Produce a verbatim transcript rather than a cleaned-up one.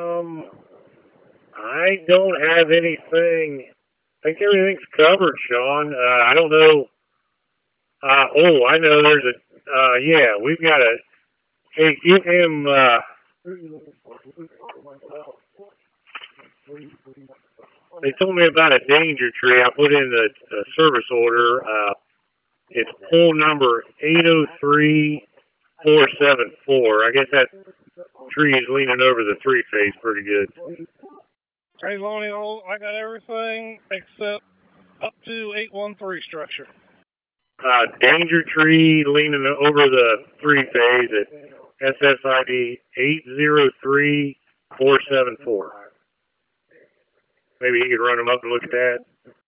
Um, I don't have anything. I think everything's covered, Sean. Uh, I don't know. Uh, oh, I know there's a, uh, yeah, we've got a, hey, give him, uh, they told me about a danger tree. I put in the, the service order. Uh, it's pull number eight oh three four seven four. I guess that tree is leaning over the three phase pretty good. Hey, Lonnie, I got everything except up to eight one three structure. Uh, danger tree leaning over the three phase at S S I D eight oh three four seven four. Maybe he could run him up and look at that.